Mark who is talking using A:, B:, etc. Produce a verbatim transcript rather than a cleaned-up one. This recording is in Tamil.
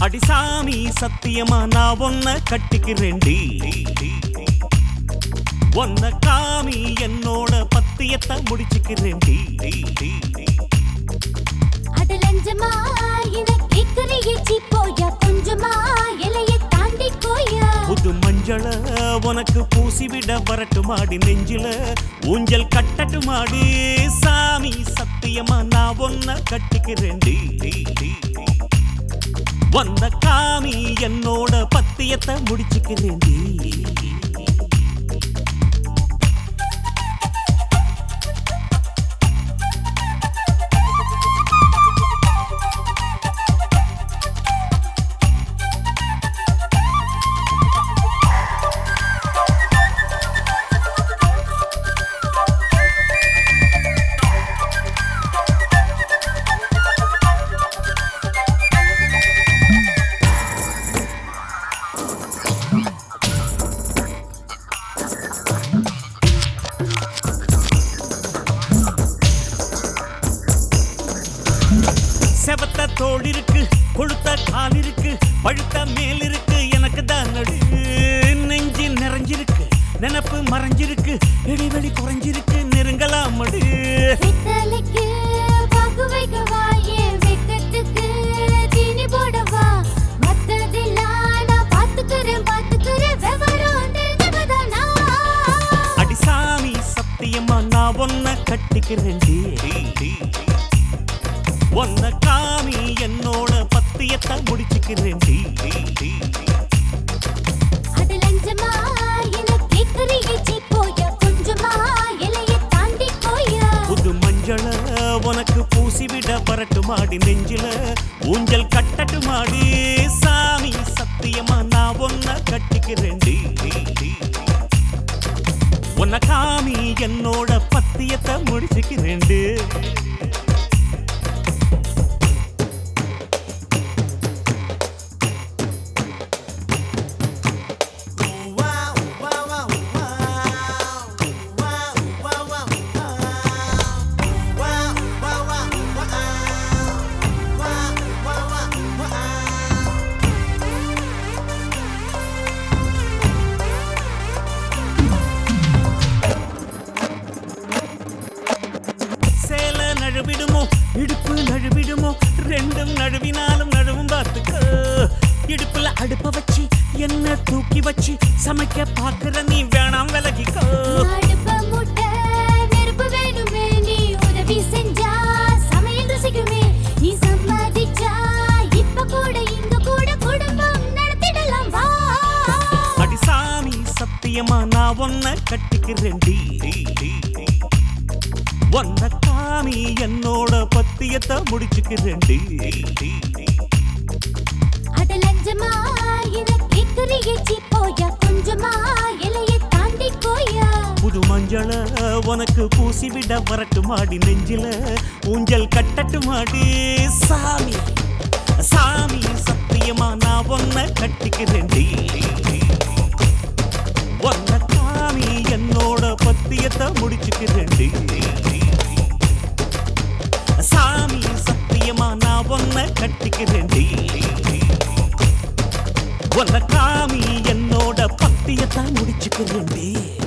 A: அடிசாமி சத்தியமா நான் ஒன்ன கட்டிக்கிறேன்டி. ஒன்ன காமி என்னோட பத்தியத்தை முடிச்சுக்கிறேன்டி.
B: அடலஞ்சமா எனக்கு கேக்குறியே போயா கொஞ்சமா எல்லையை தாண்டி போயா.
A: புது மஞ்சள உனக்கு பூசிவிட வரட்டுமாடி நெஞ்சில ஊஞ்சல் கட்டட்டுமாடி. சாமி சத்தியமா நான் ஒன்ன கட்டிக்கிறேன்டி. வந்த காமி என்னோட பத்தியத்தை முடிச்சுக்கிறேன்டி. செவத்த தோள் இருக்கு, கொழுத்த கால் இருக்கு, பழுத்த மேல் இருக்கு, எனக்கு தான் நடு நெஞ்சு நிறைஞ்சிருக்கு, நினப்பு மறைஞ்சிருக்கு, இடைவெளி குறைஞ்சிருக்கு, நெருங்கலாம் மடு.
B: வெத்தலைக்கு பாக்கு வைக்கவா, என் வெக்கத்துக்கு தீனி போடவா, மத்ததெல்லாம் நான் பாத்துக்கிறேன் பாத்துக்கிறேன் விவரம் தெரிஞ்சவதானா.
A: அடிசாமி சத்தியமா நான் ஒன்ன கட்டிக்கிறேன்டி. ஒன்ன காமி என்னோட பத்தியத்தை முடிச்சுக்கிறேன்டி.
B: அடலஞ்சமா எனக்கு கேக்குறியே போயா கொஞ்சமா எல்லையை தாண்டி போயா.
A: புது மஞ்சள உனக்கு பூசிவிட வரட்டுமாடி நெஞ்சில ஊஞ்சல் கட்டட்டுமாடி. சாமி சத்தியமா நான் ஒன்ன கட்டிக்கிறேன்டி. உன்ன காமி என்னோட பத்தியத்தை முடிச்சுக்கிறேன்டி. நழுவிடுமோ இடுப்பு நழுவிடுமோ ரெண்டும் நழுவினாலும் நழுவும் பார்த்துக்க. இடுப்புல அடுப்ப வச்சு என்ன தூக்கி வச்சு சமைக்க பாக்குற நீ வேணாம் விலகிக்கோ.
B: அடுப்ப மூட்ட நெருப்பு வேணுமே, நீ உதவி செஞ்சா சமையல் ருசிக்குமே. நீ சம்மதிச்சா இப்ப கூட இங்க கூட குடும்பம் நடத்திடலாம் வா.
A: அடிசாமி சத்தியமா நான் ஒன்ன கட்டிக்கிறேன்டி. ஒன்ன காமி என்னோட பத்தியத்தை முடிச்சுக்கிறேன்டி.
B: அடலஞ்சமா எனக்கு கேக்குறியே போயா கொஞ்சமா எல்லையை தாண்டி போயா.
A: புது மஞ்சள உனக்கு பூசிவிட வரட்டுமாடி நெஞ்சில ஊஞ்சல் கட்டட்டுமாடி. சாமி சாமி சத்தியமா நான் ஒன்ன கட்டிக்கிறேன்டி. ஒன்ன காமி என்னோட பத்தியத்தை முடிச்சுக்கிறேன்டி. சாமி சத்தியமா நான் ஒன்ன கட்டிக்கிறேன்டி. ஒன்ன காமி என்னோட பத்தியத்தை முடிச்சுக்கிறேன்டி.